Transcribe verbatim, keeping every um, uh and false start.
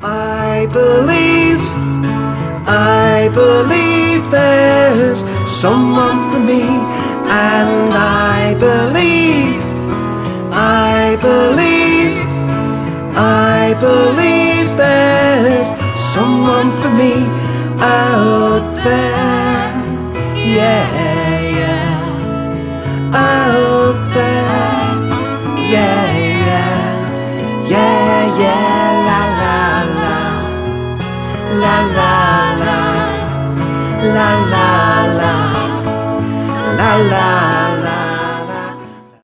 I believe, I believe there's someone for me, and I believe, I believe, I believe there's someone for me out there, yeah, yeah. I